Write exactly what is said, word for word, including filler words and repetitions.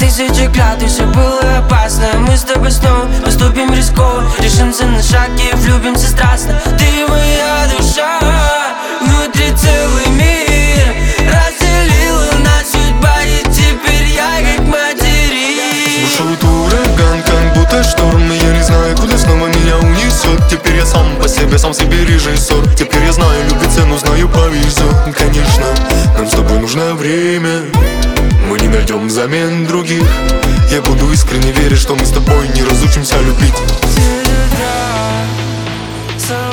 тысячи клятв, и все было опасно. Мы с тобой снова поступим рискованно, решимся на шаг и влюбимся страстно. Ты моя душа, внутри целый мир, разделила нас судьба, и теперь я как материк. Бушует ураган, как будто шторм, и я не знаю, куда снова меня унесет. Теперь я сам по себе, сам себе режиссер. Теперь я знаю, любить цену, знаю, повезет. Конечно, нам с тобой нужно время, мы не найдем взамен других. Я буду искренне верить, что мы с тобой не разучимся любить. С утра